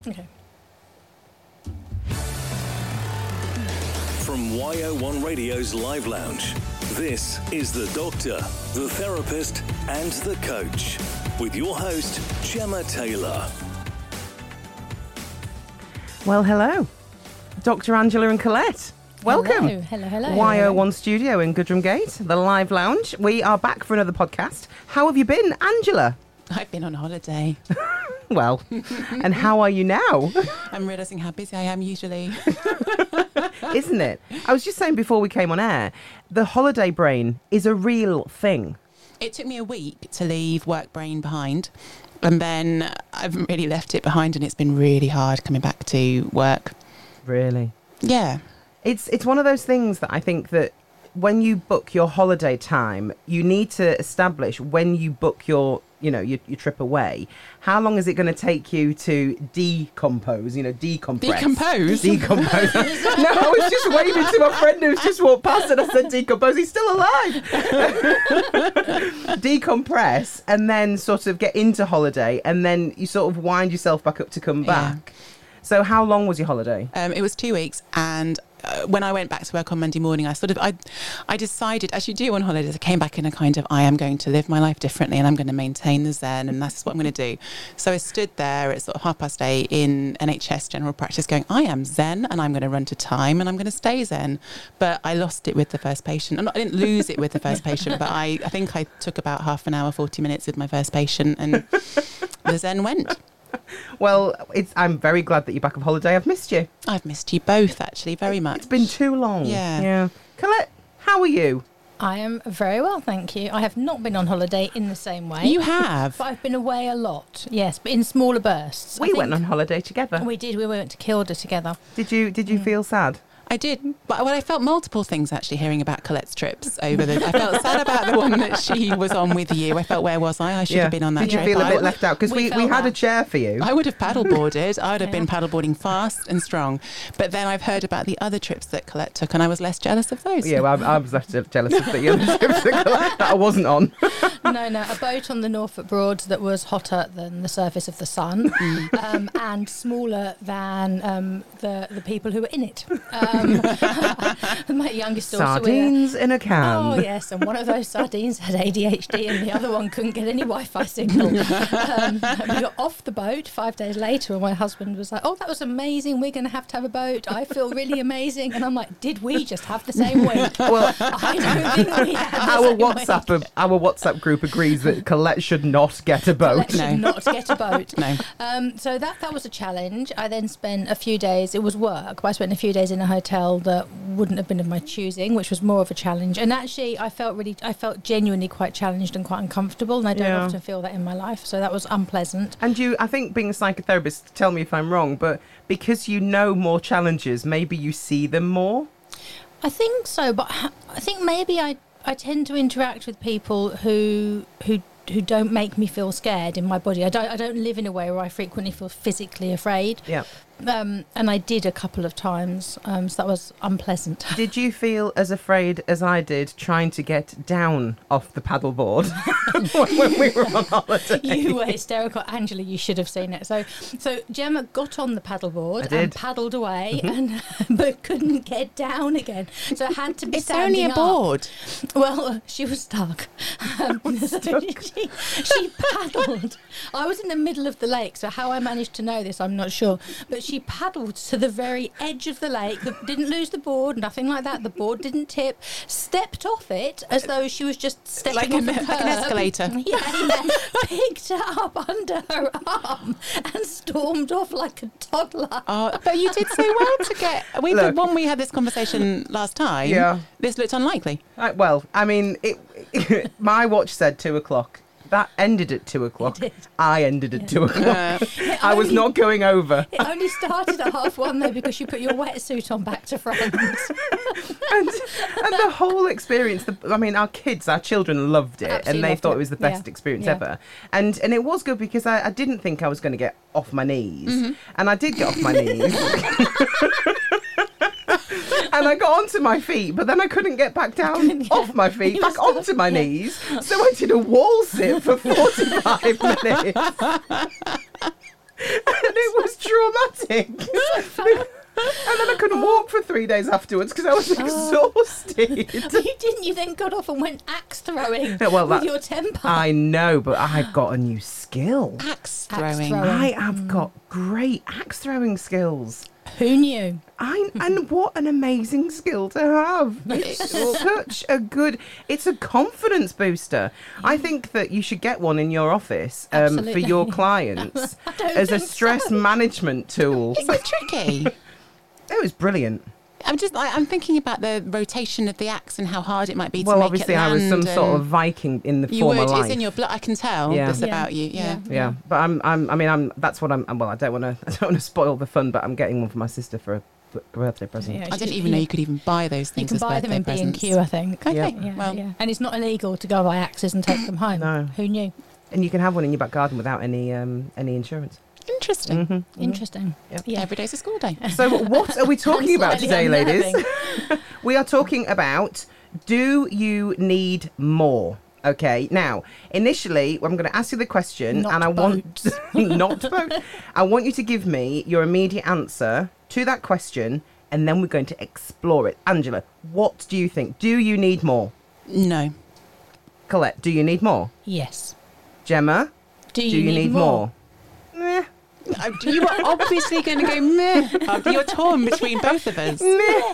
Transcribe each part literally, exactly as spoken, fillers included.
Okay. From Y O one Radio's Live Lounge, this is The Doctor, The Therapist and The Coach, with your host, Gemma Taylor. Well, hello. Doctor Angela and Colette. Welcome. Hello, hello, hello. Y O one Studio in Goodrum Gate, the Live Lounge. We are back for another podcast. How have you been, Angela? I've been on holiday. Well, and how are you now? I'm realising how busy I am usually. Isn't it? I was just saying before we came on air, the holiday brain is a real thing. It took me a week to leave work brain behind. And then I've really left it behind, and it's been really hard coming back to work. Really? Yeah. It's it's one of those things that I think that when you book your holiday time, you need to establish when you book your, you know, your, your trip away, how long is it going to take you to decompose, you know, decompress. Decompose? Decompose. No, I was just waving to my friend who's just walked past and I said decompose. He's still alive. Decompress and then sort of get into holiday and then you sort of wind yourself back up to come back. Yeah. So how long was your holiday? Um, it was two weeks and uh, when I went back to work on Monday morning, I sort of, I I decided, as you do on holidays, I came back in a kind of, I am going to live my life differently and I'm going to maintain the Zen and that's what I'm going to do. So I stood there at sort of half past eight in N H S general practice going, I am Zen and I'm going to run to time and I'm going to stay Zen. But I lost it with the first patient. I'm not, I didn't lose it with the first patient, but I, I think I took about half an hour, forty minutes with my first patient and the Zen went. Well, it's, I'm very glad that you're back on holiday. I've missed you. I've missed you both, actually, very much. It's been too long. Yeah. Yeah. Colette, how are you? I am very well, thank you. I have not been on holiday in the same way. You have? But I've been away a lot, yes, but in smaller bursts. We went on holiday together. We did. We went to Kilda together. Did you Did you mm. feel sad? I did, but well, I felt multiple things actually hearing about Colette's trips over the. I felt sad about the one that she was on with you. I felt, where was I? I should yeah. have been on that did trip. Did you feel I a bit left out? Because we, we, we had that. a chair for you. I would have paddleboarded. I would have yeah. been paddleboarding fast and strong. But then I've heard about the other trips that Colette took, and I was less jealous of those. Yeah, well, I, I was less jealous of the other trips that Colette that I wasn't on. No, no, a boat on the Norfolk Broads that was hotter than the surface of the sun, um, and smaller than um, the the people who were in it. Um, my youngest daughter sardines with a, in a can. Oh yes, and one of those sardines had A D H D and the other one couldn't get any Wi-Fi signal. um, we got off the boat five days later and my husband was like, oh, that was amazing, we're going to have to have a boat, I feel really amazing. And I'm like, did we just have the same week? Well, I don't think we had our the same WhatsApp week. Of, our WhatsApp group agrees that Colette should not get a boat. Colette should no. not get a boat. No. Um, so that that was a challenge. I then spent a few days, it was work, but I spent a few days in a hotel that wouldn't have been of my choosing, which was more of a challenge. And actually I felt really I felt genuinely quite challenged and quite uncomfortable, and I don't yeah. often feel that in my life, so that was unpleasant. And you, I think, being a psychotherapist, tell me if I'm wrong, but because you know more challenges, maybe you see them more? I think so, but I think maybe I I tend to interact with people who who who don't make me feel scared in my body. I don't I don't live in a way where I frequently feel physically afraid. Yeah. Um, and I did a couple of times, um, so that was unpleasant. Did you feel as afraid as I did trying to get down off the paddleboard when we were on holiday? You were hysterical. Angela, you should have seen it. So so Gemma got on the paddleboard and paddled away, and but couldn't get down again. So it had to be It's standing only a board. up. Well, she was stuck. Um, so stuck. she, she paddled. I was in the middle of the lake, so how I managed to know this, I'm not sure. But she paddled to the very edge of the lake, didn't lose the board, nothing like that. The board didn't tip, stepped off it as though she was just stepping Like, off a, a curb. like an escalator. Yeah, yeah. Picked it up under her arm and stormed off like a toddler. Oh, but you did so well to get... We Look. When we had this conversation last time, Yeah. this looked unlikely. I, well, I mean, it, my watch said two o'clock. That ended at two o'clock. It did. I ended at Yeah. two o'clock. Uh, I was only- not going over. It only started at half one though because you put your wetsuit on back to front. and, and the whole experience, the, I mean, our kids, our children loved it. Absolutely and they loved thought it. it was the best Yeah. experience Yeah. ever. And and it was good because I, I didn't think I was going to get off my knees. Mm-hmm. And I did get off my knees. And I got onto my feet, but then I couldn't get back down Yeah. off my feet, You back were stuck, onto my yeah. knees. So I did a wall sit for forty-five minutes. And it was traumatic. And then I couldn't walk for three days afterwards because I was exhausted. You didn't. You then got off and went axe throwing Yeah, well, with that- your temper. I know, but I've got a new skill. Axe Axe throwing. throwing. I have got great axe throwing skills. Who knew? I and what an amazing skill to have. It's such a good. It's a confidence booster. I think that you should get one in your office um, for Absolutely. your clients I don't as a think stress so. management tool. Is it tricky? It was brilliant. I'm just, I, I'm thinking about the rotation of the axe and how hard it might be to Well, make obviously, it I was some land sort and of Viking in the You former would. life. It's in your blood. I can tell Yeah. this Yeah. about you. Yeah. Yeah, but I'm, I'm, I mean, I'm. That's what I'm. Well, I don't want to. I don't want to spoil the fun, but I'm getting one for my sister for a b- birthday present. Yeah. I didn't even know you could even buy those You things can as buy them birthday in B and presents. Q, I think. Okay. Yeah. Yeah, Well, yeah. And it's not illegal to go buy axes and take them home. No. Who knew? And you can have one in your back garden without any um, any insurance. interesting. Mm-hmm. Interesting. Yeah. Yeah. Every day's a school day. So, what are we talking about Slightly today, ladies? unnerving. We are talking about, do you need more? Okay, now, initially, I'm going to ask you the question, Not and I boats. want not boat. I want you to give me your immediate answer to that question, and then we're going to explore it. Angela, what do you think? Do you need more? No. Colette, do you need more? Yes. Gemma, Do you, do you need, more? Meh. Uh, You were obviously going to go meh. Uh, You're torn between both of us.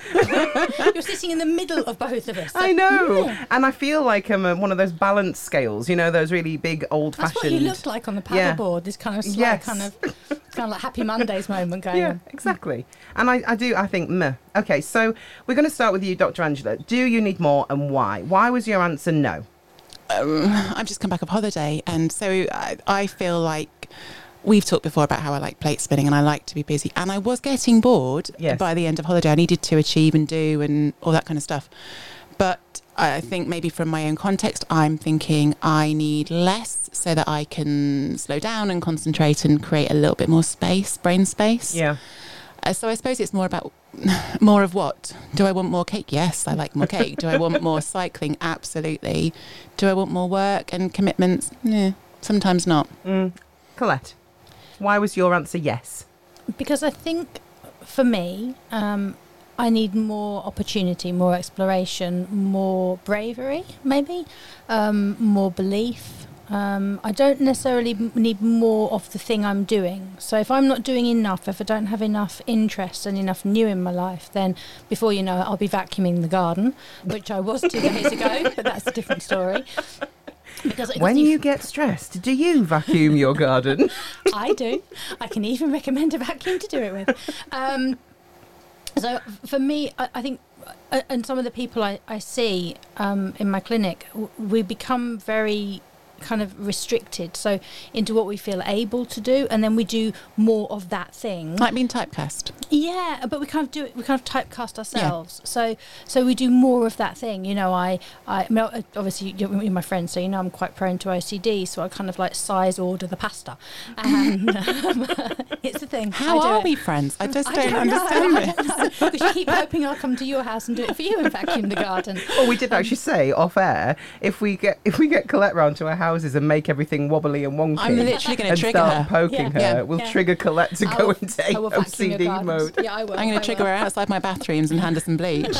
You're sitting in the middle of both of us. I know, and I feel like I'm a, one of those balance scales. You know, those really big, old-fashioned. That's what you looked like on the Yeah. paddleboard. This kind of slight, Yes. kind of, kind of like Happy Mondays moment going Yeah, on. exactly. And I, I do, I think, meh. Okay, so we're going to start with you, Doctor Angela. Do you need more and why? Why was your answer no? Um, I've just come back off holiday, and so I, I feel like we've talked before about how I like plate spinning and I like to be busy, and I was getting bored Yes. by the end of holiday. I needed to achieve and do and all that kind of stuff. But I think maybe from my own context, I'm thinking I need less so that I can slow down and concentrate and create a little bit more space, brain space. Yeah. Uh, so I suppose it's more about more of what? Do I want more cake? Yes, I like more cake. Do I want more cycling? Absolutely. Do I want more work and commitments? Yeah, sometimes not. Mm. Colette, why was your answer yes? Because I think for me, um, I need more opportunity, more exploration, more bravery, maybe, um, more belief. Um, I don't necessarily m- need more of the thing I'm doing. So if I'm not doing enough, if I don't have enough interest and enough new in my life, then before you know it, I'll be vacuuming the garden, which I was two days ago, but that's a different story. Because When if- you get stressed, do you vacuum your garden? I do. I can even recommend a vacuum to do it with. Um, so for me, I, I think, uh, and some of the people I, I see um, in my clinic, w- we become very kind of restricted so into what we feel able to do, and then we do more of that thing. Like being typecast. Yeah, but we kind of do it. We kind of typecast ourselves. So, so we do more of that thing. You know, I, I, I mean, obviously you're my friend, so you know I'm quite prone to O C D. So I kind of like size order the pasta, and um, it's the thing. How I do are it. we friends? I just I don't, don't know. understand it. Because you keep hoping I'll come to your house and do it for you and vacuum the garden. Well, we did actually say off air, if we get if we get Colette round to our houses and make everything wobbly and wonky, I'm literally going to and trigger start her. poking Yeah. her, Yeah. we'll Yeah. trigger Colette to I go will- into I will vacuum O C your D gardens. mode. Yeah, I will. I'm going I to trigger will. her outside my bathrooms and hand her some bleach.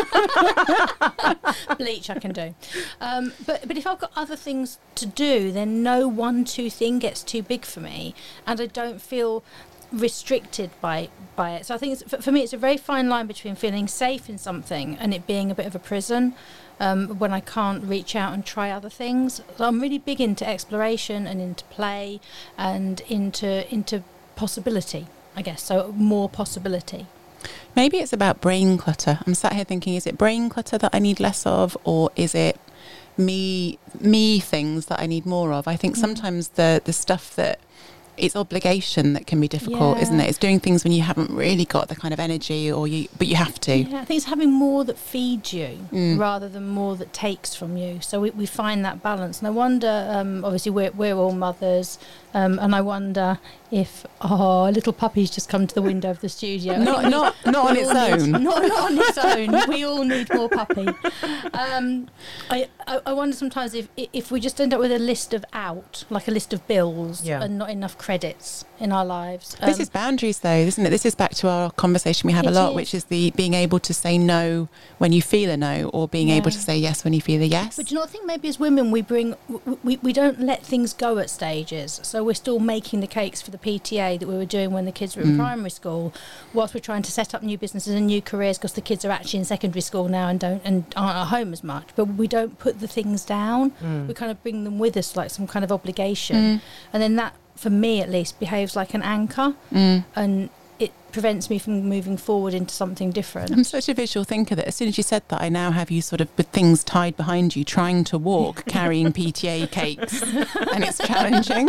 Bleach I can do, um, but but if I've got other things to do, then no one two thing gets too big for me, and I don't feel restricted by by it. So I think it's, for, for me, it's a very fine line between feeling safe in something and it being a bit of a prison. Um, when I can't reach out and try other things, so I'm really big into exploration and into play and into into possibility, I guess. So more possibility. Maybe it's about brain clutter. I'm sat here thinking, is it brain clutter that I need less of, or is it me me things that I need more of? I think sometimes the the stuff that it's obligation that can be difficult, Yeah. isn't it? It's doing things when you haven't really got the kind of energy, or you but you have to. Yeah, I think it's having more that feeds you Mm. rather than more that takes from you. So we, we find that balance. And I wonder, um, obviously, we're, we're all mothers, um, and I wonder if our little puppy's just come to the window of the studio. Not, not, not on We its all need- own. Not, not on its own. We all need more puppy. Um, I, I, I wonder sometimes if if we just end up with a list of out, like a list of bills, Yeah. and not enough credits in our lives. This Um, is boundaries, though, isn't it? This is back to our conversation we have a It lot, is. which is the being able to say no when you feel a no, or being able Yeah. to say yes when you feel a yes. But do you not think maybe as women we bring we, we, we don't let things go at stages, so we're still making the cakes for the P T A that we were doing when the kids were in Mm. primary school, whilst we're trying to set up new businesses and new careers because the kids are actually in secondary school now and don't and aren't at home as much. But we don't put the things down. We kind of bring them with us like some kind of obligation, Mm. and then that, for me at least, behaves like an anchor, Mm. and it prevents me from moving forward into something different. I'm such a visual thinker that as soon as you said that, I now have you sort of with things tied behind you, trying to walk, carrying P T A cakes, and it's challenging.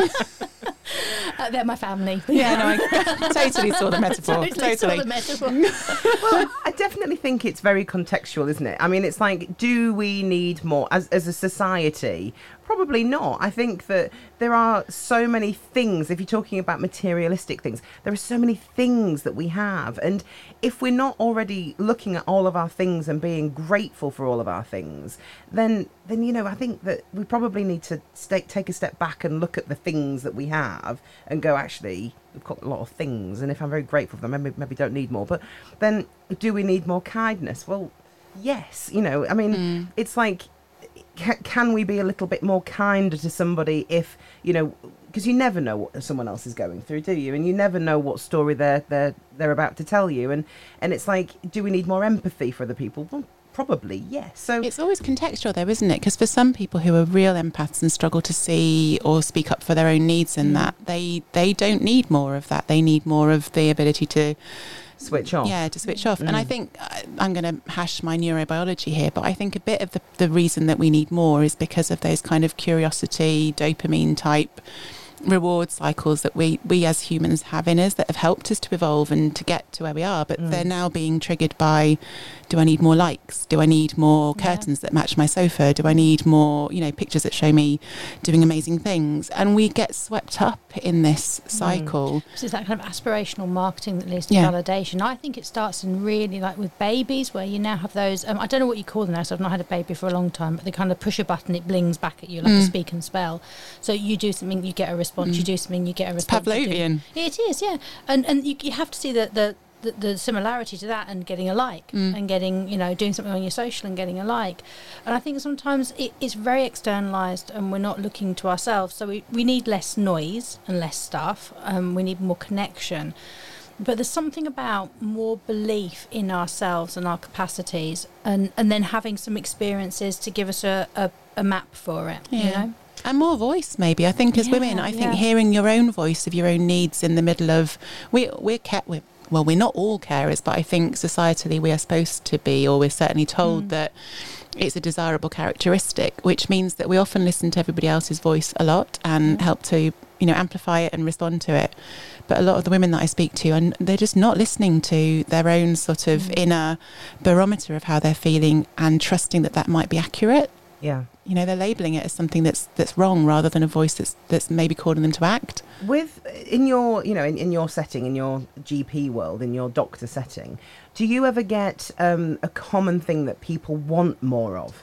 Uh, they're my family. Yeah, no, I totally saw the metaphor. Totally saw Totally. the metaphor. Well, I definitely think it's very contextual, isn't it? I mean, it's like, do we need more as as a society? Probably not. I think that there are so many things, if you're talking about materialistic things, there are so many things that we have. And if we're not already looking at all of our things and being grateful for all of our things, then, then you know, I think that we probably need to stay, take a step back and look at the things that we have and go, actually, we've got a lot of things. And if I'm very grateful for them, maybe, maybe don't need more. But then do we need more kindness? Well, yes. You know, I mean, Mm. it's like, Can, can we be a little bit more kinder to somebody if, you know, because you never know what someone else is going through, do you? And you never know what story they're they're they're about to tell you. And and it's like, do we need more empathy for other people? Well, probably, yes. So It's always contextual, though, isn't it? Because for some people who are real empaths and struggle to see or speak up for their own needs in that, they they don't need more of that. They need more of the ability to switch off. Yeah, to switch off. And I Mm. think uh, I'm going to hash my neurobiology here, but I think a bit of the, the reason that we need more is because of those kind of curiosity, dopamine type reward cycles that we, we as humans have in us that have helped us to evolve and to get to where we are. But Mm. they're now being triggered by, do I need more likes? Do I need more Yeah. curtains that match my sofa? Do I need more, you know, pictures that show me doing amazing things? And we get swept up in this cycle. So it's that kind of aspirational marketing that leads to Yeah. validation. I think it starts in really like with babies, where you now have those. Um, I don't know what you call them now, so I've not had a baby for a long time. But they kind of push a button, it blings back at you like a Mm. speak and spell. So you do something, you get a response. You do something, you get a It's response. you do- Pavlovian. It is, yeah. And and you, you have to see the the. The, the similarity to that and getting a like Mm. and getting, you know, doing something on your social and getting a like. And I think sometimes it, it's very externalized and we're not looking to ourselves. So we, we need less noise and less stuff. Um, we need more connection. But there's something about more belief in ourselves and our capacities, and, and then having some experiences to give us a, a, a map for it, you Yeah. know? And more voice, maybe. I think as Yeah, women, I think yeah. hearing your own voice of your own needs in the middle of we we're ca- we're well, we're not all carers, but I think societally we are supposed to be, or we're certainly told Mm. that it's a desirable characteristic, which means that we often listen to everybody else's voice a lot and Yeah. help to, you know, amplify it and respond to it. But a lot of the women that I speak to, and they're just not listening to their own sort of Mm. inner barometer of how they're feeling and trusting that that might be accurate. Yeah. You know, they're labeling it as something that's that's wrong rather than a voice that's that's maybe calling them to act. With in your, you know, in, in your setting, in your G P world, in your doctor setting, do you ever get um, a common thing that people want more of?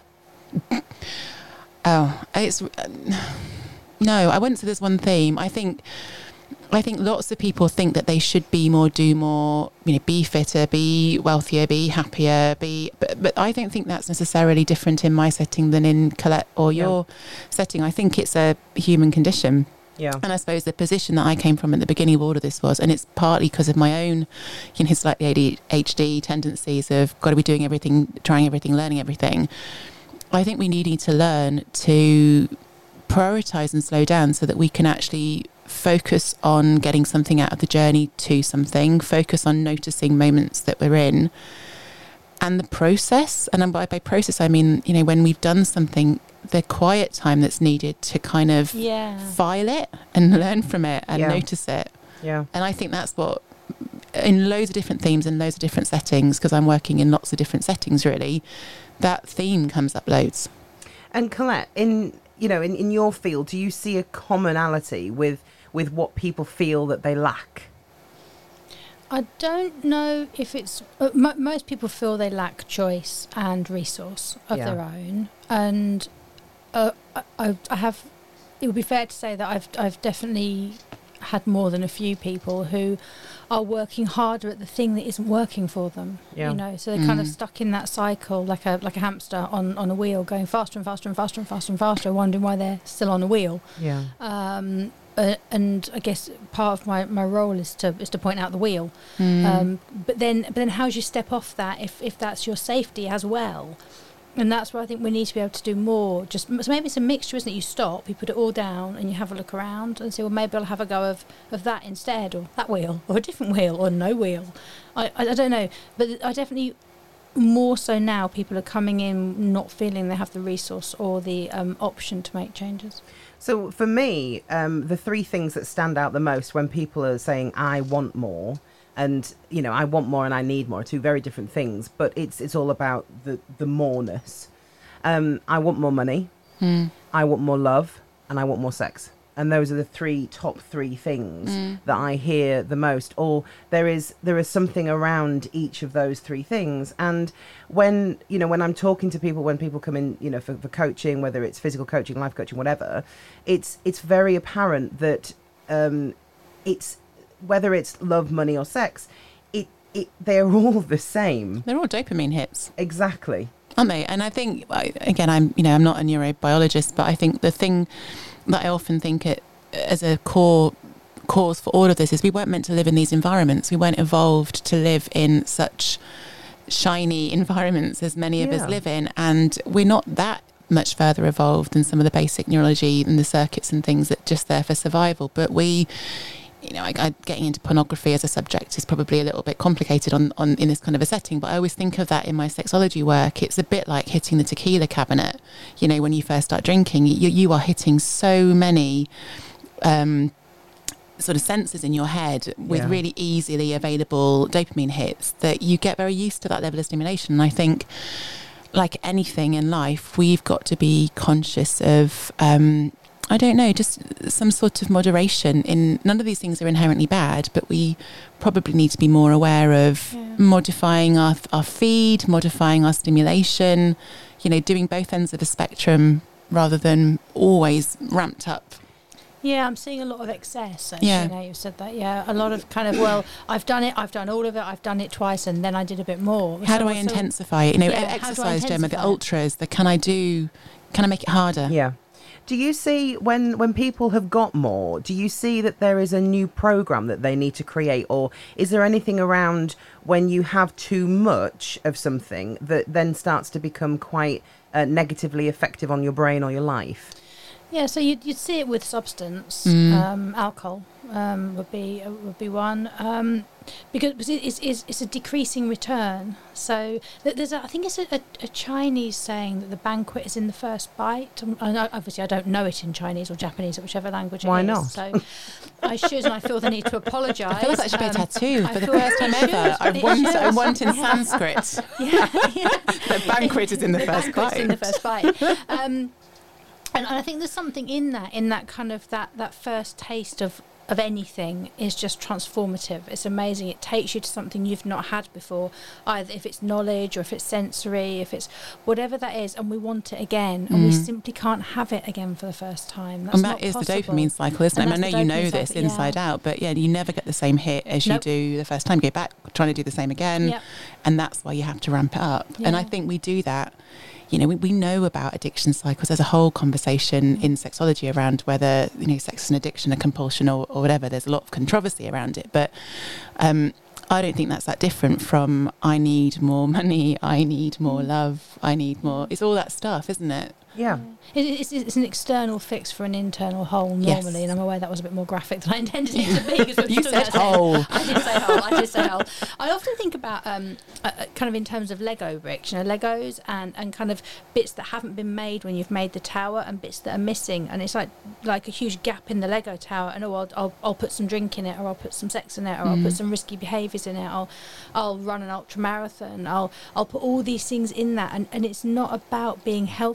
Oh, it's uh, no, I wouldn't say there's one theme. I think I think lots of people think that they should be more, do more, you know, be fitter, be wealthier, be happier, be. But, but I don't think that's necessarily different in my setting than in Colette or Yeah. your setting. I think it's a human condition. Yeah. And I suppose the position that I came from at the beginning of all of this was, and it's partly because of my own, you know, slightly A D H D tendencies of got to be doing everything, trying everything, learning everything. I think we need to learn to prioritise and slow down so that we can actually focus on getting something out of the journey to something, focus on noticing moments that we're in and the process. And by, by process, I mean, you know, when we've done something, the quiet time that's needed to kind of Yeah. file it and learn from it and Yeah. notice it. Yeah. And I think that's what, in loads of different themes and loads of different settings, because I'm working in lots of different settings really, that theme comes up loads. And Colette, in you know, in, in your field, do you see a commonality with with what people feel that they lack? I don't know if it's uh, m- most people feel they lack choice and resource of Yeah. their own, and uh, I, I I have. It would be fair to say that I've I've definitely had more than a few people who are working harder at the thing that isn't working for them. Yeah. You know, so they're kind of Mm. stuck in that cycle, like a like a hamster on, on a wheel, going faster and faster and faster and faster and faster, wondering why they're still on a wheel. Yeah. Um, uh, and I guess part of my, my role is to is to point out the wheel. Mm. Um, but then but then how do you step off that if, if that's your safety as well? And that's where I think we need to be able to do more. Just so maybe it's a mixture, isn't it? You stop, you put it all down, and you have a look around and say, well, maybe I'll have a go of, of that instead, or that wheel, or a different wheel, or no wheel. I, I, I don't know, but I definitely more so now people are coming in not feeling they have the resource or the um, option to make changes. So for me, um, the three things that stand out the most when people are saying, I want more, and, you know, I want more and I need more, two very different things, but it's it's all about the, the moreness. Um, I want more money, Mm. I want more love, and I want more sex. And those are the three top three things Mm. that I hear the most. Or there is there is something around each of those three things. And when, you know, when I'm talking to people, when people come in, you know, for, for coaching, whether it's physical coaching, life coaching, whatever, it's it's very apparent that um, it's whether it's love, money, or sex, it it they're all the same. They're all dopamine hits, Exactly. aren't they? And I think, I- again, I'm you know I'm not a neurobiologist, but I think the thing that I often think it as a core cause for all of this is we weren't meant to live in these environments. We weren't evolved to live in such shiny environments as many of Yeah. us live in, and we're not that much further evolved than some of the basic neurology and the circuits and things that just there for survival. But we, you know, I, I, getting into pornography as a subject is probably a little bit complicated on, on in this kind of a setting, but I always think of that in my sexology work. It's a bit like hitting the tequila cabinet. You know, when you first start drinking, you, you are hitting so many um, sort of sensors in your head with Yeah. really easily available dopamine hits that you get very used to that level of stimulation. And I think, like anything in life, we've got to be conscious of um, I don't know, just some sort of moderation in, none of these things are inherently bad, but we probably need to be more aware of Yeah. modifying our, our feed, modifying our stimulation, you know, doing both ends of the spectrum rather than always ramped up. Yeah, I'm seeing a lot of excess, actually, Yeah. now you've said that. Yeah, a lot of kind of, well, I've done it, I've done all of it, I've done it twice, and then I did a bit more. How So- do I so- intensify it? You know, Yeah, how do I exercise, Gemma, the intensify it? ultras, the can I do, can I make it harder? Yeah. Do you see when when people have got more, do you see that there is a new program that they need to create, or is there anything around when you have too much of something that then starts to become quite uh, negatively effective on your brain or your life? Yeah, so you'd, you'd see it with substance. Mm. Um, alcohol um, would be uh, would be one um, because because it- it's, it's it's a decreasing return. So th- there's a, I think it's a, a, a Chinese saying that the banquet is in the first bite. Um, And I, obviously, I don't know it in Chinese or Japanese or whichever language it Why is. not? So I should, and I feel the need to apologise. I feel like that should be a Um, tattoo I for the feel first it time should. ever. I It want, I should. want in Sanskrit. Yeah, yeah. The banquet is in the, The first banquet's bite. in the first bite. Um, and, and I think there's something in that, in that kind of that, that first taste of, of anything is just transformative. It's amazing. It takes you to something you've not had before, either if it's knowledge or if it's sensory, if it's whatever that is, and we want it again, and we Mm. simply can't have it again for the first time. That's And not that is possible. the dopamine cycle, isn't And it? I that's know the you know dopamine this cycle, inside yeah. out, but yeah, you never get the same hit as Nope. you do the first time. You go back, trying to do the same again, Yep. and that's why you have to ramp it up. And I Yeah. think we do that. You know, we, we know about addiction cycles. There's a whole conversation in sexology around whether, you know, sex is an addiction, a compulsion, or, or whatever. There's a lot of controversy around it, but um, I don't think that's that different from I need more money, I need more love, I need more. It's all that stuff, isn't it? Yeah. It, it's, it's an external fix for an internal hole Yes. normally, and I'm aware that was a bit more graphic than I intended it to be. 'cause we've You still said got to say- hole. I did say hole. I did say hole. I often think about um, uh, uh, kind of in terms of Lego bricks, you know, Legos and, and kind of bits that haven't been made when you've made the tower, and bits that are missing, and it's like like a huge gap in the Lego tower. And oh, I'll I'll, I'll put some drink in it, or I'll put some sex in it, or I'll put some risky behaviours in it. I'll I'll run an ultra marathon. I'll I'll put all these things in that, and, and it's not about being healthy. It's not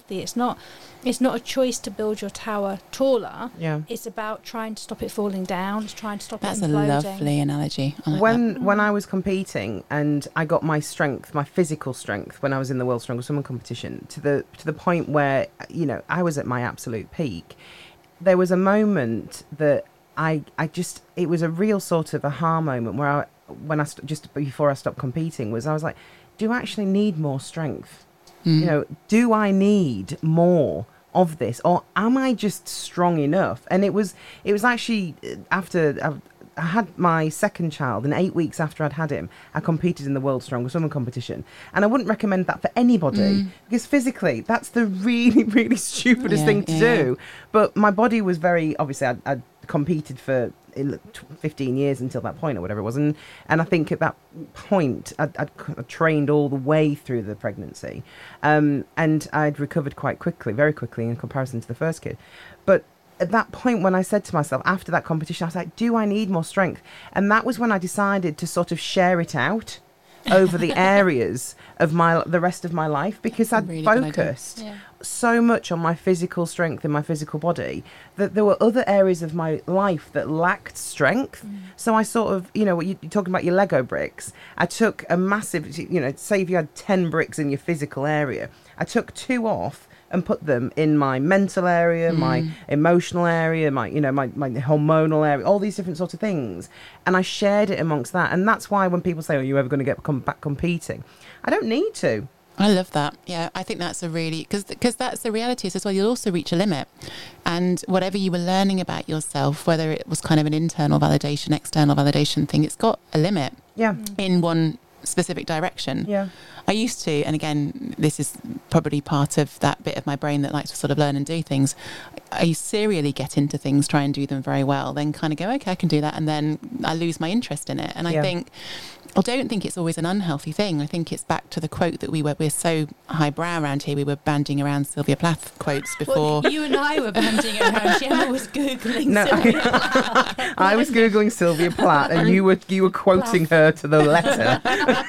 not it's not a choice to build your tower taller. Yeah. It's about trying to stop it falling down, to trying to stop That's it a imploding. lovely analogy. I like when that. when I was competing and I got my strength, my physical strength, when I was in the World's Strongest Woman competition, to the to the point where, you know, I was at my absolute peak, there was a moment that I I just it was a real sort of aha moment where I when I st- just before I stopped competing was I was like, do I actually need more strength? Mm. You know, do I need more of this, or am I just strong enough? And it was it was actually after I, I had my second child, and eight weeks after I'd had him, I competed in the World's Strongest Woman competition. And I wouldn't recommend that for anybody, Mm. because physically that's the really, really stupidest Yeah, thing to yeah, do. But my body was very, obviously I'd, I'd competed for fifteen years until that point or whatever it was, and and I think at that point I'd, I'd, I'd trained all the way through the pregnancy, um, and I'd recovered quite quickly, very quickly in comparison to the first kid. But at that point, when I said to myself after that competition, I was like, do I need more strength? And that was when I decided to sort of share it out over the areas of my the rest of my life, because I'd Really good idea. focused Yeah. so much on my physical strength in my physical body that there were other areas of my life that lacked strength. Mm. So I sort of, you know, what you, you're talking about your Lego bricks. I took a massive, you know, say if you had ten bricks in your physical area, I took two off and put them in my mental area, my Mm. emotional area, my, you know, my, my hormonal area, all these different sorts of things. And I shared it amongst that. And that's why when people say, are you ever going to get come back competing? I don't need to. I love that. Yeah, I think that's a really, because because that's the reality is as well, you'll also reach a limit. And whatever you were learning about yourself, whether it was kind of an internal validation, external validation thing, it's got a limit Yeah. in one specific direction. Yeah. I used to, and again, this is probably part of that bit of my brain that likes to sort of learn and do things. I serially get into things, try and do them very well, then kind of go, okay, I can do that. And then I lose my interest in it. And I Yeah. think, I don't think it's always an unhealthy thing. I think it's back to the quote that we were, we're so highbrow around here. We were banding around Sylvia Plath quotes before. Well, you and I were banding around. Gemma was Googling No. Sylvia Plath. I was Googling Sylvia Plath and you were you were quoting her to the letter.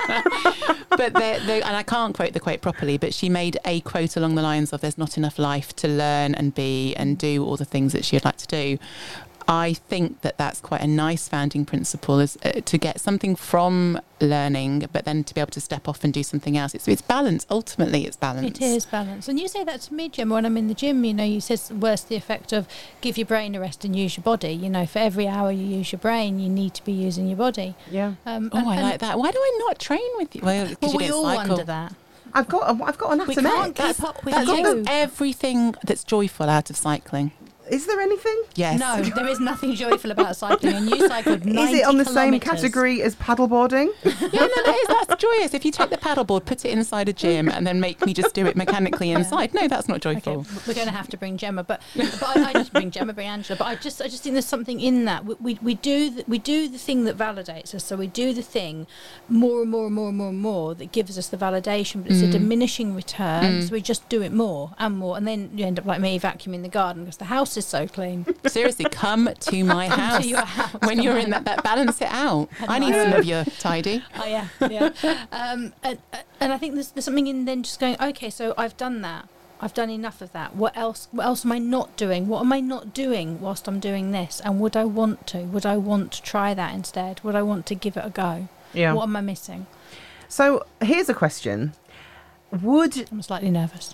But they're, they're, and I can't quote the quote properly, but she made a quote along the lines of there's not enough life to learn and be and do all the things that she would like to do. I think that that's quite a nice founding principle, is uh, to get something from learning, but then to be able to step off and do something else. It's, it's balance. Ultimately, it's balance. It is balance. And you say that to me, Gemma, when I'm in the gym. You know, you said worse the effect of give your brain a rest and use your body. You know, for every hour you use your brain, you need to be using your body. Yeah. Um, Oh, and- I and- like that. Why do I not train with you? Well, 'cause Well, you we don't all cycle. wonder that. I've got a, I've got an We atomic. can't keep That's, up with that's you. everything that's joyful out of cycling. Is there anything? Yes. No, there is nothing joyful about cycling. And you cycled ninety Is it on the same kilometres. category as paddleboarding? Yeah, no, that is, that's joyous. If you take the paddleboard, put it inside a gym, and then make me just do it mechanically inside. No, that's not Okay, joyful. we're going to have to bring Gemma, but but I, I just bring Gemma, bring Angela. But I just I just think there's something in that. We we, we do the, we do the thing that validates us. So we do the thing more and more and more and more and more that gives us the validation. But it's a Mm. diminishing return. Mm. So we just do it more and more, and then you end up like me vacuuming the garden because the house is so clean. Seriously, come to my Come to house, your house, when come you're on. in that, that balance it out. I know. need some of your tidy. Oh yeah, yeah. um, and and I think there's there's something in then just going. Okay, so I've done that. I've done enough of that. What else? What else am I not doing? What am I not doing whilst I'm doing this? And would I want to? Would I want to try that instead? Would I want to give it a go? Yeah. What am I missing? So here's a question: would I'm slightly nervous.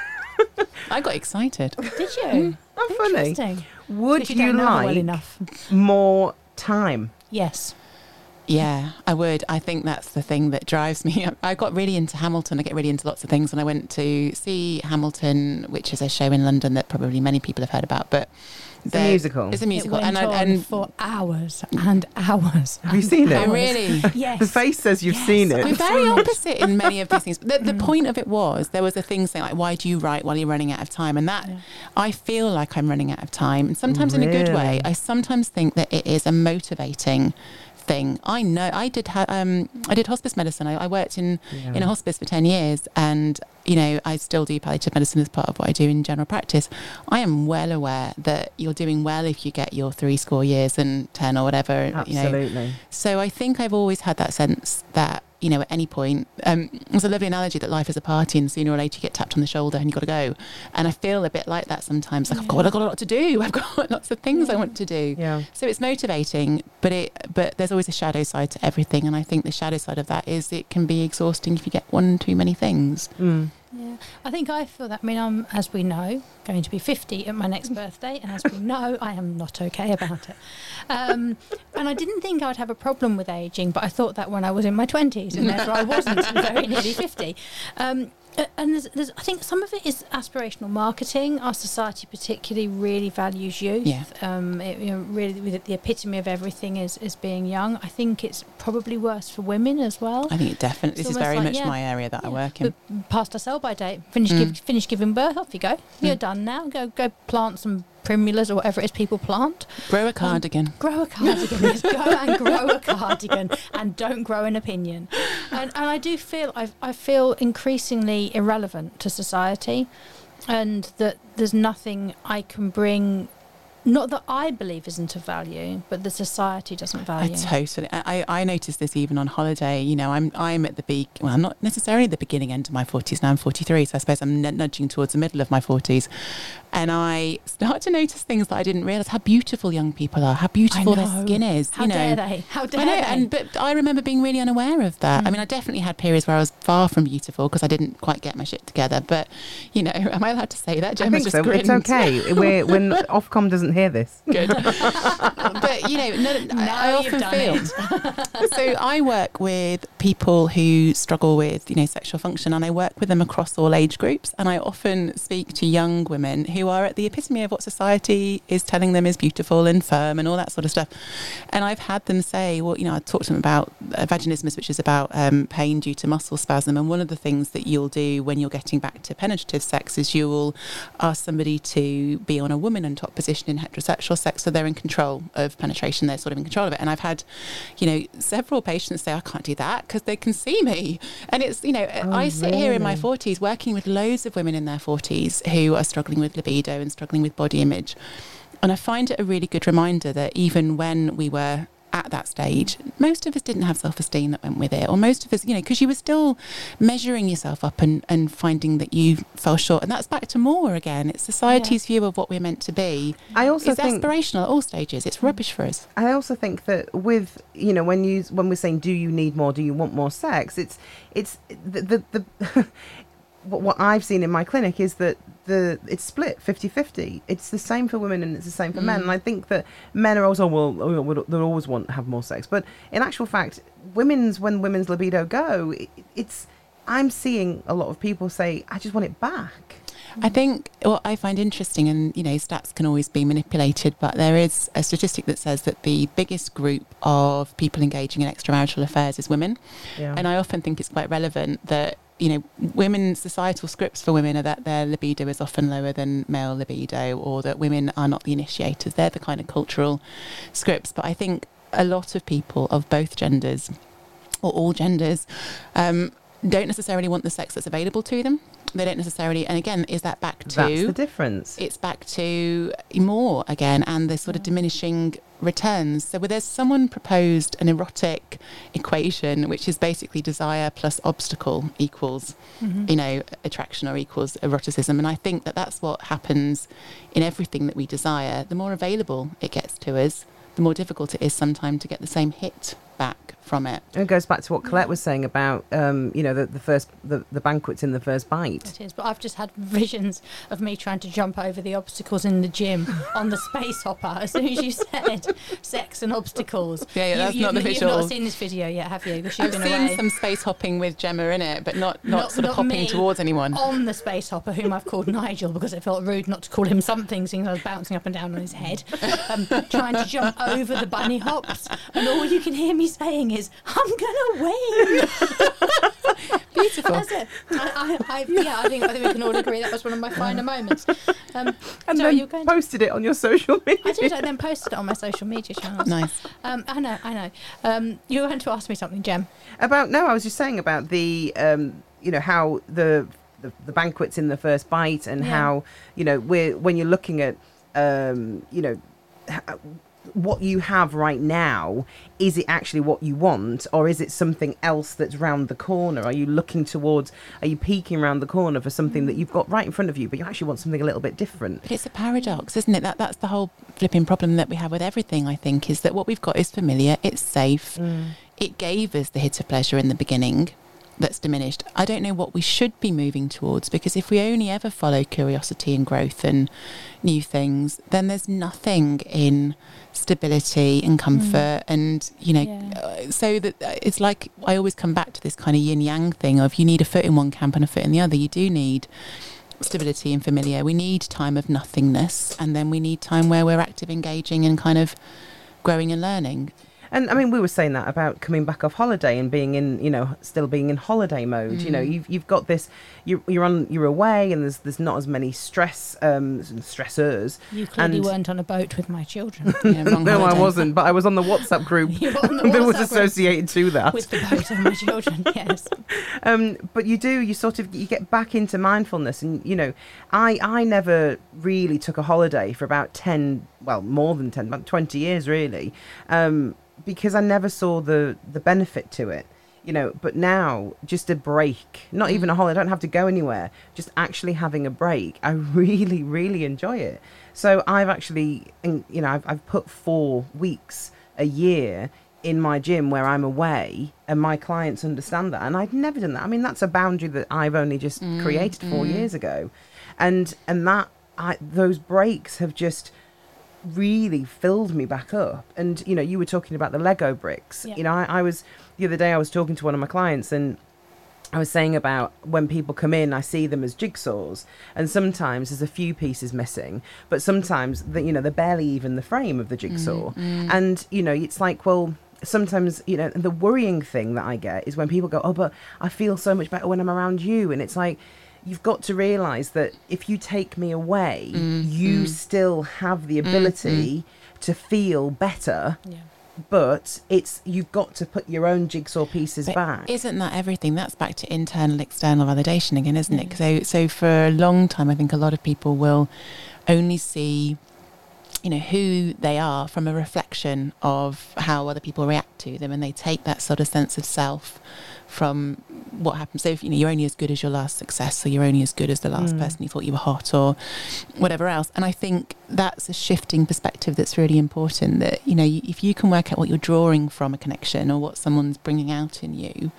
I got excited. Did you? I'm funny? Interesting. Would Because you, don't know her well like enough? more time? Yes. Yeah, I would. I think that's the thing that drives me. I got really into Hamilton. I get really into lots of things. And I went to see Hamilton, which is a show in London that probably many people have heard about. But It's a there- musical. It's a musical. It went and on I, and for hours and hours. Have you and seen it? Oh, hours. really? Yes. The face says you've Yes. seen We're it. very opposite in many of these things. The, the point of it was there was a thing saying like, why do you write while you're running out of time? And that Yeah. I feel like I'm running out of time. And sometimes in a good way. Really? I sometimes think that it is a motivating thing. I know I did ha- um I did hospice medicine. I, I worked in Yeah. in a hospice for ten years, and you know I still do palliative medicine as part of what I do in general practice. I am well aware that you're doing well if you get your three score years and ten or whatever. You know, Absolutely. so I think I've always had that sense that you know, at any point, um, there's a lovely analogy that life is a party and sooner or later you get tapped on the shoulder and you've got to go. And I feel a bit like that sometimes. Like, Yeah. I've got, I've got a lot to do. I've got lots of things Yeah. I want to do. Yeah. So it's motivating, but it but there's always a shadow side to everything. And I think the shadow side of that is it can be exhausting if you get one too many things. Mm. Yeah, I think I feel that. I mean, I'm, as we know, going to be fifty at my next birthday, and as we know, I am not okay about it. Um, and I didn't think I would have a problem with ageing, but I thought that when I was in my twenties, and therefore I wasn't very nearly fifty. Um, uh, and there's, there's, I think some of it is aspirational marketing. Our society particularly really values youth. Yeah. Um, it, you know, really, the, the epitome of everything is, is being young. I think it's probably worse for women as well. I think it definitely, It's this is almost very like, much yeah, my area that I yeah. work in. But past our sell by date, finish, Mm. give, finish giving birth, off you go. You're done now. Go go plant some primulas or whatever it is people plant. Grow a cardigan. Grow a cardigan. Yes, go and grow a cardigan, and don't grow an opinion. And, and I do feel I I feel increasingly irrelevant to society, and that there's nothing I can bring. Not that I believe isn't of value, but the society doesn't value. I totally. I, I noticed this even on holiday. You know, I'm I'm at the big. Well, I'm not necessarily at the beginning end of my forties now. I'm forty-three, so I suppose I'm n- nudging towards the middle of my forties, and I start to notice things that I didn't realise how beautiful young people are, how beautiful their know. skin is. How you know, dare they? How dare I know, they? and but I remember being really unaware of that. I mean, I definitely had periods where I was far from beautiful because I didn't quite get my shit together. But you know, am I allowed to say that? I Gemma's think just so. grinned. It's okay. We're, when Ofcom doesn't hear this. Good. But you know, no, Now I you've often done feel so I work with people who struggle with, you know, sexual function, and I work with them across all age groups, and I often speak to young women who are at the epitome of what society is telling them is beautiful and firm and all that sort of stuff. And I've had them say, well, you know, I talked to them about uh, vaginismus, which is about um, pain due to muscle spasm, and one of the things that you'll do when you're getting back to penetrative sex is you will ask somebody to be on a woman on top position in heterosexual sex, so they're in control of penetration, they're sort of in control of it. And I've had, you know, several patients say, I can't do that because they can see me. And it's, you know, Oh, I sit here in my really? forties working with loads of women in their forties who are struggling with libido and struggling with body image. And I find it a really good reminder that even when we were at that stage, most of us didn't have self-esteem that went with it, or most of us, you know, because you were still measuring yourself up and, and finding that you fell short. And that's back to more again. It's society's view of what we're meant to be. I also It's think aspirational at all stages. It's rubbish for us. I also think that with, you know, when you when we're saying, do you need more, do you want more sex, it's it's the the, the what, what I've seen in my clinic is that the it's split fifty-fifty. It's the same for women and it's the same for men. Mm. And I think that men are also, well, oh, well, they'll always want to have more sex. But in actual fact, women's when women's libido go, it, it's I'm seeing a lot of people say, I just want it back. I think what I find interesting, and you know, stats can always be manipulated, but there is a statistic that says that the biggest group of people engaging in extramarital affairs is women. Yeah. And I often think it's quite relevant that, you know, women's societal scripts for women are that their libido is often lower than male libido, or that women are not the initiators. They're the kind of cultural scripts. But I think a lot of people of both genders, or all genders, um, don't necessarily want the sex that's available to them. They don't necessarily, and again, is that back to... That's the difference. It's back to more again, and the sort of diminishing returns. So where there's someone proposed an erotic equation, which is basically desire plus obstacle equals, Mm-hmm. you know, attraction or equals eroticism. And I think that that's what happens in everything that we desire. The more available it gets to us, the more difficult it is sometimes to get the same hit back from it. And it goes back to what Colette was saying about, um, you know, the, the first, the, the banquets in the first bite. It is, but I've just had visions of me trying to jump over the obstacles in the gym on the space hopper. As soon as you said sex and obstacles, Yeah, yeah, you, that's you've, not the You've visual. not seen this video yet, have you? Because you've I've been seen away. some space hopping with Gemma in it, but not, not, Not- sort of not hopping me. towards anyone. On the space hopper, whom I've called Nigel because it felt rude not to call him something, seeing I was bouncing up and down on his head, um, trying to jump over the bunny hops, and all you can hear me saying is, "I'm gonna win." Beautiful. That's it. I, I, I, yeah, I think I think we can all agree that was one of my finer moments. Um, And so then you're going to, posted it on your social media. I did. I then posted it on my social media channels. Nice. Um, I know. I know. Um, you were going to ask me something, Jem. About no, I was just saying about the um, you know how the, the the banquets in the first bite and Yeah. how you know we're when you're looking at um, you know. h- what you have right now, is it actually what you want, or is it something else that's round the corner? Are you looking towards, are you peeking around the corner for something that you've got right in front of you, but you actually want something a little bit different? But it's a paradox, isn't it? That that's the whole flipping problem that we have with everything, I think, is that what we've got is familiar, it's safe, mm. it gave us the hit of pleasure in the beginning. That's diminished. I don't know what we should be moving towards, because if we only ever follow curiosity and growth and new things, then there's nothing in stability and comfort. Mm. And, you know, yeah. uh, so that uh, it's like I always come back to this kind of yin yang thing of you need a foot in one camp and a foot in the other. You do need stability and familiar. We need time of nothingness, and then we need time where we're active, engaging and kind of growing and learning. And I mean, we were saying that about coming back off holiday and being in, you know, still being in holiday mode. Mm. You know, you've you've got this, you're you're on, you're away, and there's there's not as many stress um stressors. You clearly and weren't on a boat with my children. Yeah, wrong no, holiday. I wasn't, but I was on the WhatsApp group You were on the that WhatsApp was group associated to that. with the boat and my children. Yes. Um, but you do, you sort of, you get back into mindfulness, and you know, I I never really took a holiday for about ten, well, more than ten, about twenty years really. Um. Because I never saw the, the benefit to it, you know, but now just a break, not even a holiday, I don't have to go anywhere, just actually having a break, I really, really enjoy it. So I've actually, you know, I've, I've put four weeks a year in my gym where I'm away, and my clients understand that. And I'd never done that. I mean, that's a boundary that I've only just mm, created four mm. years ago. And, and that, I, those breaks have just really filled me back up. And you know, you were talking about the Lego bricks. Yeah. You know, I, I was the other day I was talking to one of my clients, and I was saying about when people come in, I see them as jigsaws, and sometimes there's a few pieces missing, but sometimes the, you know, they're barely even the frame of the jigsaw. Mm-hmm. And you know, it's like, well, sometimes, you know, the worrying thing that I get is when people go, oh, but I feel so much better when I'm around you. And it's like, you've got to realise that if you take me away, mm, you mm. still have the ability mm, mm. to feel better. Yeah. But it's you've got to put your own jigsaw pieces but back. Isn't that everything? That's back to internal, external validation again, isn't mm. it? So, so for a long time, I think a lot of people will only see, you know, who they are from a reflection of how other people react to them, and they take that sort of sense of self from what happens. So if, you know, you're only as good as your last success, so you're only as good as the last mm. person who thought you were hot or whatever else. And I think that's a shifting perspective that's really important, that, you know, if you can work out what you're drawing from a connection or what someone's bringing out in you,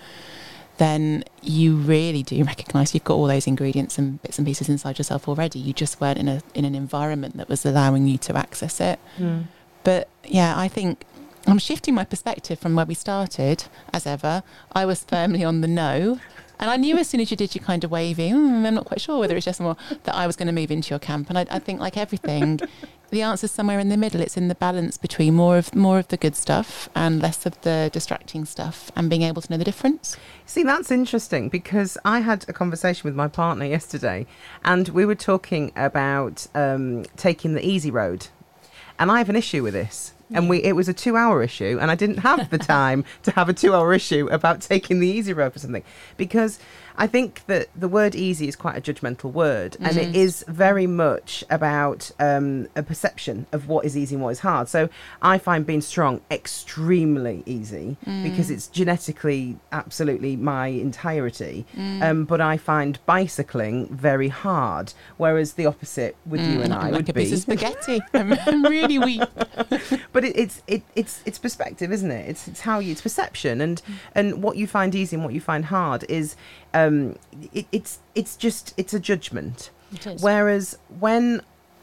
then you really do recognise you've got all those ingredients and bits and pieces inside yourself already. You just weren't in a in an environment that was allowing you to access it. Mm. But yeah, I think I'm shifting my perspective from where we started. As ever, I was firmly on the no, and I knew as soon as you did your kind of waving, mm, I'm not quite sure whether it's just more that I was going to move into your camp. And I, I think, like everything, the answer's somewhere in the middle. It's in the balance between more of more of the good stuff and less of the distracting stuff, and being able to know the difference. See, that's interesting, because I had a conversation with my partner yesterday, and we were talking about um, taking the easy road. And I have an issue with this. And we it was a two-hour issue, and I didn't have the time to have a two-hour issue about taking the easy road for something, because I think that the word easy is quite a judgmental word, mm-hmm. and it is very much about um, a perception of what is easy and what is hard. So I find being strong extremely easy mm. because it's genetically absolutely my entirety. Mm. Um, but I find bicycling very hard, whereas the opposite with mm. you and I like would a be piece of spaghetti. I'm, I'm really weak. But it, it's it, it's it's perspective, isn't it? It's it's how you it's perception, and mm. and what you find easy and what you find hard is um it, it's it's just it's a judgment. It is. Whereas when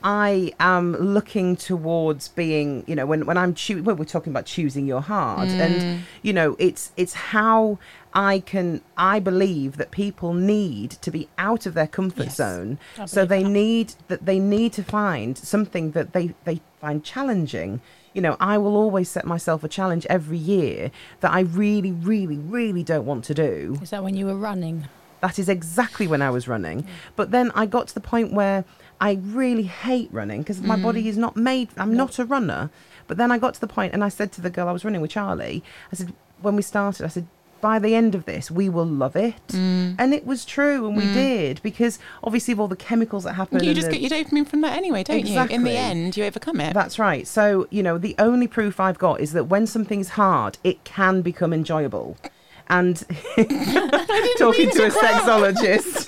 I am looking towards being, you know, when when I'm choo- well, we're talking about choosing your hard, mm. and you know, it's it's how I can I believe that people need to be out of their comfort yes. zone, so they that. need that they need to find something that they they find challenging. You know, I will always set myself a challenge every year that I really, really, really don't want to do. Is that when you were running? That is exactly when I was running. Yeah. But then I got to the point where I really hate running because mm. my body is not made, I'm no. not a runner. But then I got to the point and I said to the girl I was running with, Charlie, I said, when we started, I said, by the end of this, we will love it. Mm. And it was true, and we did, because obviously of all the chemicals that happen. You and just the, get your dopamine from that anyway, don't Exactly. you? In the end, you overcome it. That's right. So, you know, the only proof I've got is that when something's hard, it can become enjoyable. And talking to a sexologist,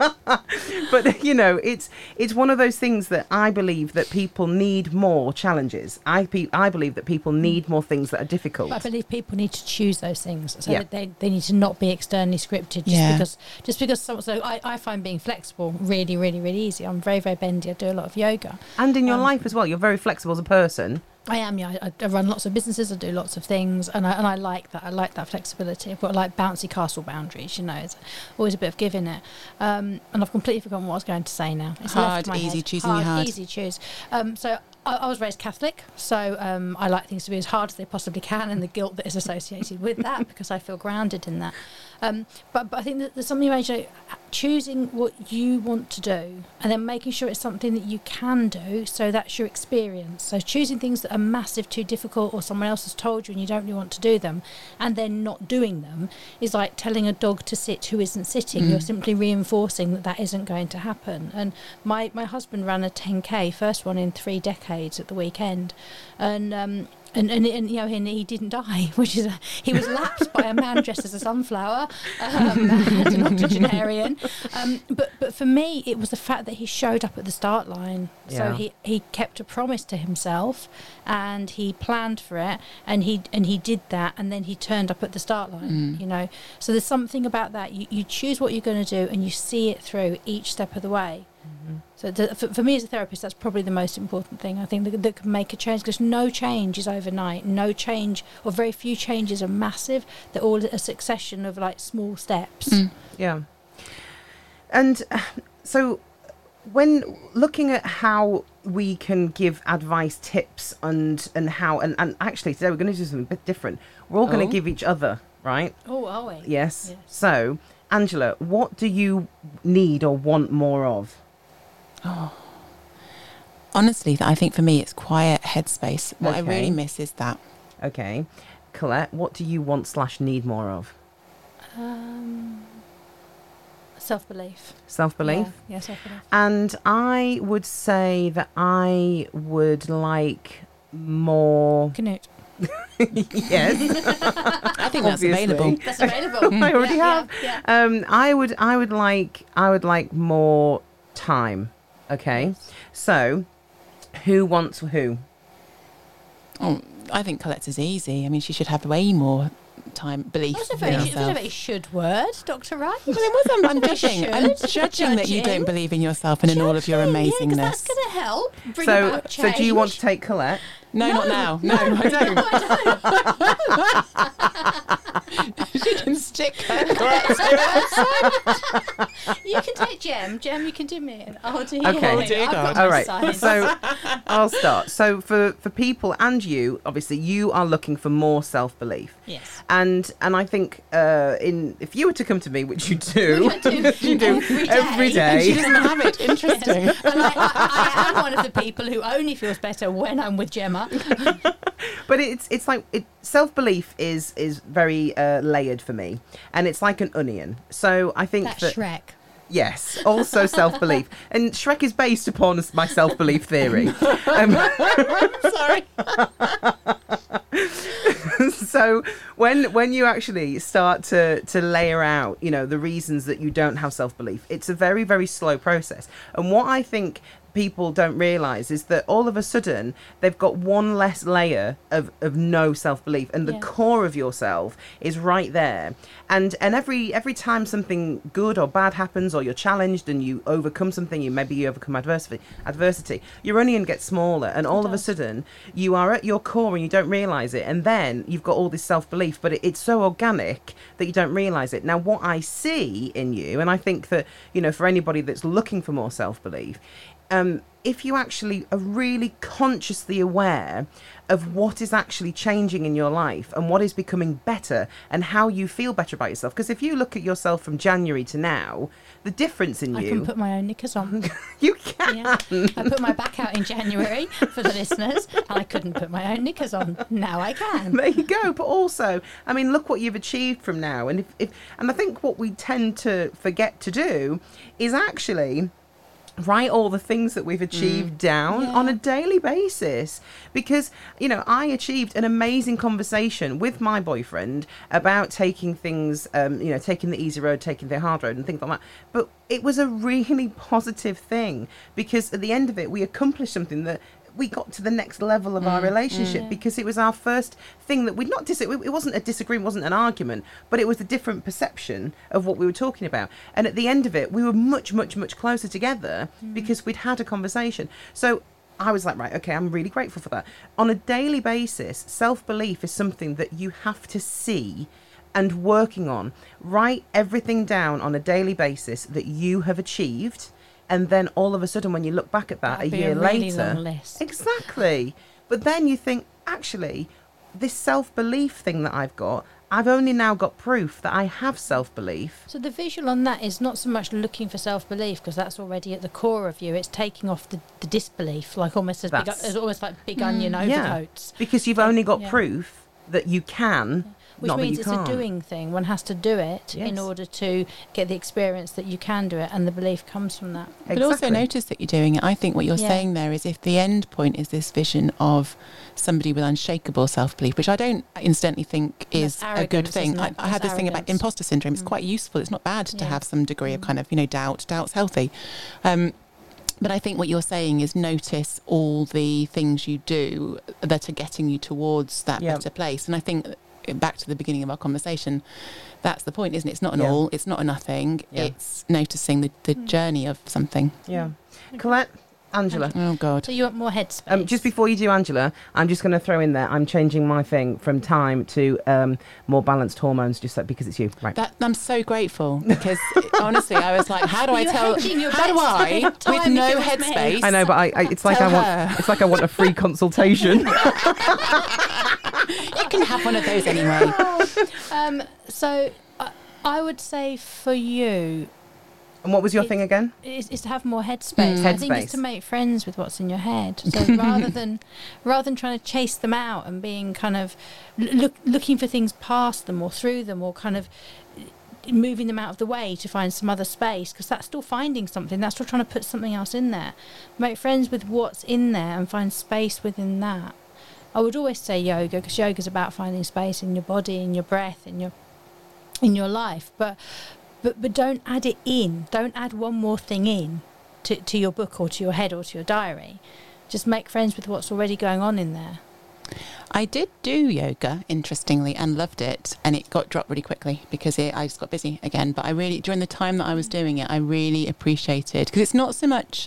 but you know, it's it's one of those things that I believe that people need more challenges. I pe- I believe that people need more things that are difficult. But I believe people need to choose those things, so Yeah. that they, they need to not be externally scripted. Just Yeah. because just because some, so I, I find being flexible really really really easy. I'm very very bendy. I do a lot of yoga. And in your Um, life as well, you're very flexible as a person. I am, yeah. I, I run lots of businesses. I do lots of things, and I and I like that. I like that flexibility. I've got like bouncy castle boundaries. You know, it's always a bit of give in it. Um, and I've completely forgotten what I was going to say now. It's Hard, left my easy, head. choosing your hard. Easy, choose. Um, so I, I was raised Catholic, so um, I like things to be as hard as they possibly can, and the guilt that is associated with that, because I feel grounded in that. Um, but, but I think that there's something about, you know, choosing what you want to do and then making sure it's something that you can do, so that's your experience. So choosing things that are massive, too difficult, or someone else has told you and you don't really want to do them, and then not doing them is like telling a dog to sit who isn't sitting. Mm. You're simply reinforcing that that isn't going to happen. And my, my husband ran a ten K, first one in three decades at the weekend, and um, And, and and you know, and he didn't die, which is a, he was lapped by a man dressed as a sunflower, um, and an octogenarian. Um, but but for me, it was the fact that he showed up at the start line. So Yeah. he, he kept a promise to himself, and he planned for it, and he and he did that, and then he turned up at the start line. Mm. You know, so there's something about that. You you choose what you're going to do, and you see it through each step of the way. So the, for, for me as a therapist, that's probably the most important thing. I think that, that can make a change, because no change is overnight. No change, or very few changes, are massive. They're all a succession of like small steps. Mm. Yeah. And uh, so when looking at how we can give advice, tips, and and how, and, and actually today we're going to do something a bit different. We're all going Oh. to give each other, right? Oh, are we? Yes. Yes. So, Angela, what do you need or want more of? Honestly, I think for me, it's quiet headspace. What I Okay. really miss is that. Okay. Colette, what do you want slash need more of? Um, self-belief. Self-belief? Yeah, yeah, self-belief. And I would say that I would like more... Canute. Yes. I think that's Obviously. available. That's available. I already Yeah, have. Yeah, yeah. Um, I would, I would like, I would like more time. Okay, so who wants who? Oh, I think Colette's is easy. I mean, she should have way more time, belief That's a in very, that's a herself. very should word, Doctor Wright. Well, it was. I'm, I'm judging. I'm Should. judging that you Judging. don't believe in yourself and in all of your Judging, yeah, 'cause amazingness. that's going to help bring So, about so change. do you want to take Colette? no, No, not now. No, no, I don't. No, I She can stick her. don't. You can take Jem. Jem, you can do me. And I'll do you. Okay. I've Dear got God. my All right. signs. So I'll start. So for for people and you, obviously, you are looking for more self belief. Yes. And and I think uh, in if you were to come to me, which you do, Which I do you do every every day. She day. doesn't have it. Interesting. And I, I, I am one of the people who only feels better when I'm with Gemma. But it's it's like it, self belief is is very uh, layered for me, and it's like an onion. So I think That's that Shrek. yes, also self belief, and Shrek is based upon my self belief theory. Um, Sorry. so when when you actually start to to layer out, you know, the reasons that you don't have self belief, it's a very very slow process. And what I think people don't realize is that all of a sudden they've got one less layer of, of no self-belief, and the Yeah. core of yourself is right there. And and every every time something good or bad happens, or you're challenged and you overcome something, you maybe you overcome adversity adversity your onion gets smaller, and all of a does. sudden you are at your core and you don't realize it, and then you've got all this self-belief, but it, it's so organic that you don't realize it. Now what I see in you, and I think that, you know, for anybody that's looking for more self-belief, um, if you actually are really consciously aware of what is actually changing in your life and what is becoming better and how you feel better about yourself. Because if you look at yourself from January to now, the difference in I you... can put my own knickers on. You can. Yeah. I put my back out in January for the listeners, and I couldn't put my own knickers on. Now I can. There you go. But also, I mean, look what you've achieved from now. And if, if and I think what we tend to forget to do is actually write all the things that we've achieved mm. down yeah. on a daily basis. Because, you know, I achieved an amazing conversation with my boyfriend about taking things, um, you know, taking the easy road, taking the hard road and things like that. But it was a really positive thing, because at the end of it, we accomplished something that we got to the next level of mm, our relationship mm. because it was our first thing that we'd not dis- it wasn't a disagreement, wasn't an argument, but it was a different perception of what we were talking about. And at the end of it, we were much, much, much closer together mm. because we'd had a conversation. So I was like, right, okay, I'm really grateful for that. On a daily basis, self-belief is something that you have to see and working on. Write everything down on a daily basis that you have achieved. And then all of a sudden, when you look back at that That'd a be year a really later, long list. Exactly. But then you think, actually, this self-belief thing that I've got, I've only now got proof that I have self-belief. So the visual on that is not so much looking for self-belief, because that's already at the core of you. It's taking off the, the disbelief, like almost as big, as almost like big onion mm, overcoats. Yeah. Because you've only got yeah. proof that you can. Yeah. Which means it's can't. a doing thing. One has to do it yes. in order to get the experience that you can do it, and the belief comes from that. Exactly. But also notice that you're doing it. I think what you're yeah. saying there is, if the end point is this vision of somebody with unshakable self-belief, which I don't incidentally think is a good thing. I, I had this arrogance. thing about imposter syndrome. It's mm. quite useful. It's not bad yeah. to have some degree mm. of kind of, you know, doubt. Doubt's healthy. Um, But I think what you're saying is notice all the things you do that are getting you towards that yep. better place. And I think, back to the beginning of our conversation, that's the point, isn't it? It's not an yeah. all, it's not a nothing. Yeah. It's noticing the, the mm. journey of something. Yeah. Colette, Angela. Oh, God. So you want more headspace? Um, just before you do Angela, I'm just going to throw in there, I'm changing my thing from time to um, more balanced hormones, just like, because it's you. Right. That, I'm so grateful, because honestly, I was like, how do I You're tell, how do I, with no headspace? I know, but I, I, it's like I want, it's like I want a free consultation. You can have one of those anyway. um, so uh, I would say for you... And what was your thing again? Is, is to have more headspace. Mm. I think it's to make friends with what's in your head. So rather than rather than trying to chase them out and being kind of look, looking for things past them or through them, or kind of moving them out of the way to find some other space, because that's still finding something. That's still trying to put something else in there. Make friends with what's in there and find space within that. I would always say yoga, because yoga is about finding space in your body, in your breath, in your in your life. But but but don't add it in. Don't add one more thing in to, to your book or to your head or to your diary. Just make friends with what's already going on in there. I did do yoga, interestingly, and loved it, and it got dropped really quickly because it, I just got busy again. But I really, during the time that I was doing it, I really appreciated, because it's not so much,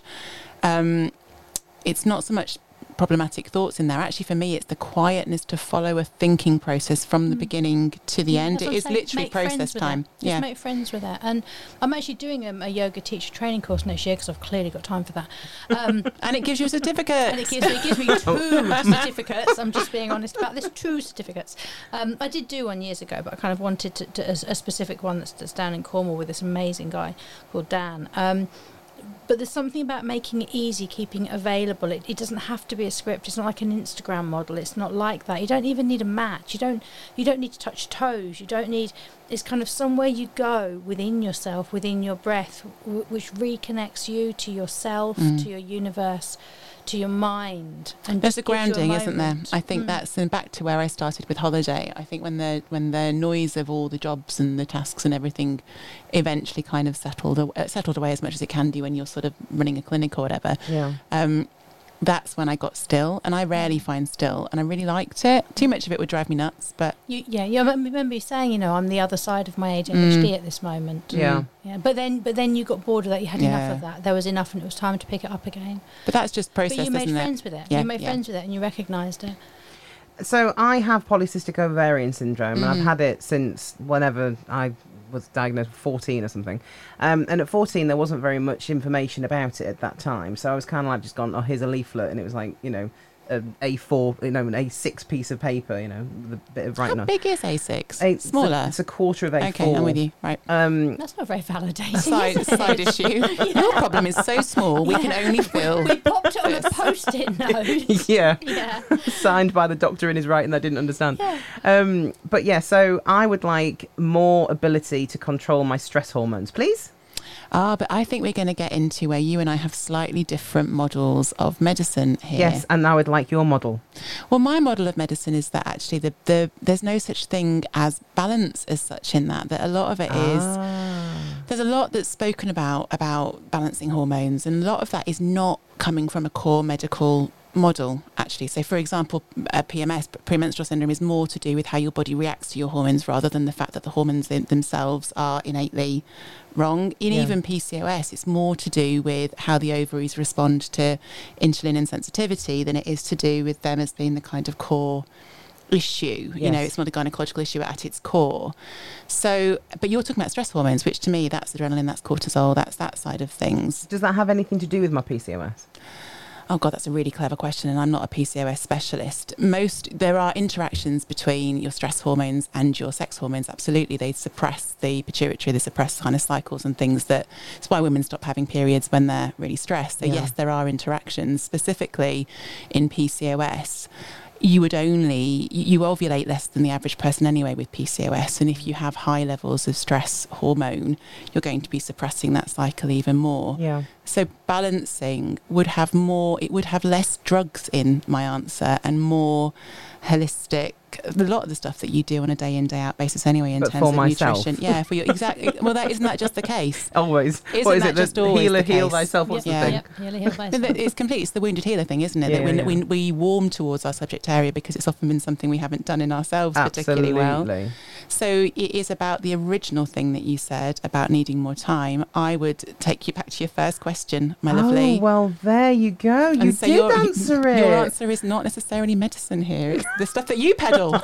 um, it's not so much problematic thoughts in there. Actually, for me, it's the quietness to follow a thinking process from the mm. beginning to the yeah, end. It is saying, literally process time. It. Just yeah. make friends with it. And I'm actually doing a, a yoga teacher training course next year, because I've clearly got time for that. Um, and it gives you a certificate. And it gives, it gives me two certificates. I'm just being honest about this. Two certificates. Um, I did do one years ago, but I kind of wanted to, to a, a specific one that's, that's down in Cornwall with this amazing guy called Dan. Um, But there's something about making it easy, keeping it available. It, it doesn't have to be a script. It's not like an Instagram model. It's not like that. You don't even need a match. You don't. You don't need to touch toes. You don't need. It's kind of somewhere you go within yourself, within your breath, w- which reconnects you to yourself, mm. to your universe, to your mind. And there's a grounding, isn't there? I think mm. that's and back to where I started with holiday. I think when the when the noise of all the jobs and the tasks and everything eventually kind of settled uh, settled away as much as it can do when you're sort of running a clinic or whatever. Yeah. Um, that's when I got still, and I rarely find still, and I really liked it. Too much of it would drive me nuts, but you, yeah, you remember you saying, you know, I'm the other side of my A D H D mm. at this moment. Yeah, yeah. But then, but then you got bored of that. You had yeah. enough of that. There was enough, and it was time to pick it up again. But that's just process. But you made isn't friends it? with it. Yeah, you made yeah. friends with it, and you recognised it. So I have polycystic ovarian syndrome, Mm. and I've had it since whenever I was diagnosed with fourteen or something. Um, and at fourteen, there wasn't very much information about it at that time. So I was kind of like just gone, oh, here's a leaflet. And it was like, you know, an A four, you know, an A six piece of paper, you know, with a bit of writing How on. big is A six? A- it's a- Smaller? It's a quarter of A four. Okay, I'm with you. Right. Um, That's not very validating. Side, is it? side issue. Your problem is so small, we can only fill. We popped it on a post-it note. yeah. Yeah. Signed by the doctor in his writing I didn't understand. Yeah. Um, but yeah, so I would like more ability to control my stress hormones, please. Ah, but I think we're going to get into where you and I have slightly different models of medicine here. Yes, and I would like your model. Well, my model of medicine is that actually the, the there's no such thing as balance as such in that, that a lot of it is, Ah. there's a lot that's spoken about, about balancing hormones, and a lot of that is not coming from a core medical model, actually. So, for example, uh, P M S, premenstrual syndrome, is more to do with how your body reacts to your hormones rather than the fact that the hormones in themselves are innately wrong. In Yeah. even P C O S, it's more to do with how the ovaries respond to insulin insensitivity than it is to do with them as being the kind of core issue. You know, Yes. it's not a gynecological issue at its core. So, but you're talking about stress hormones, which to me, that's adrenaline, that's cortisol, that's that side of things. Does that have anything to do with my P C O S? Oh God, that's a really clever question, and I'm not a P C O S specialist. Most there are interactions between your stress hormones and your sex hormones. Absolutely, they suppress the pituitary, they suppress kind of cycles and things. That it's why women stop having periods when they're really stressed. So Yeah. yes, there are interactions. Specifically in P C O S, you would only you ovulate less than the average person anyway with P C O S, and if you have high levels of stress hormone, you're going to be suppressing that cycle even more. Yeah. So balancing would have more, it would have less drugs in my answer and more holistic, a lot of the stuff that you do on a day in, day out basis anyway in But terms for of myself. nutrition. Yeah, for your, exactly. Well, that isn't that just the case? Always. Isn't what is that it? The just always healer, the heal case? thyself. What's Yeah. the thing? Yep. Healer, heal thyself. No, that- It's complete. It's the wounded healer thing, isn't it? Yeah, that we, yeah. we we warm towards our subject area because it's often been something we haven't done in ourselves particularly well. Absolutely. So it is about the original thing that you said about needing more time. I would take you back to your first question, my lovely. Oh, well, there you go. You And so did your, answer it. Your answer is not necessarily medicine here. It's the stuff that you peddle.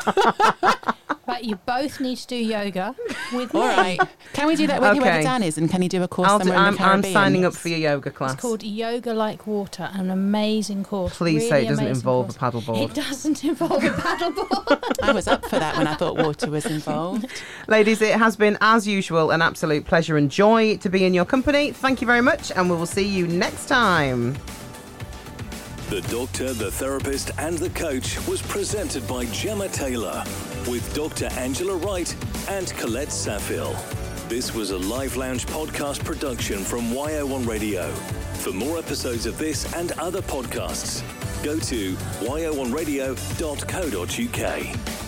But you both need to do yoga with All me. right. Can we do that with Okay. whoever Dan is? And can he do a course I'll do, somewhere in I'm, the I'm Caribbean? signing up for your yoga class. It's called Yoga Like Water, an amazing course. Please say really it doesn't amazing involve course. a paddleboard. It doesn't involve a paddleboard. I was up for that when I thought water was involved. Ladies, it has been, as usual, an absolute pleasure and joy to be in your company. Thank you very much, and we will see you next time. The Doctor, the Therapist and the Coach was presented by Gemma Taylor with Doctor Angela Wright and Colette Safil. This was a Live Lounge podcast production from Y O one Radio. For more episodes of this and other podcasts, go to y o one radio dot co dot u k.